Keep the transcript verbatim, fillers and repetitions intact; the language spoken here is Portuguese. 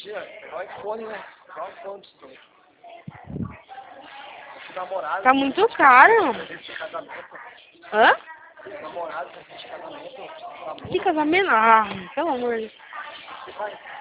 Tia, é o iPhone, né? É o iPhone disso daí. Namorado. Tá muito caro. Presente de casamento. Hã? Namorado, presente de casamento. Que casamento? Ah, pelo amor de Deus. Você vai.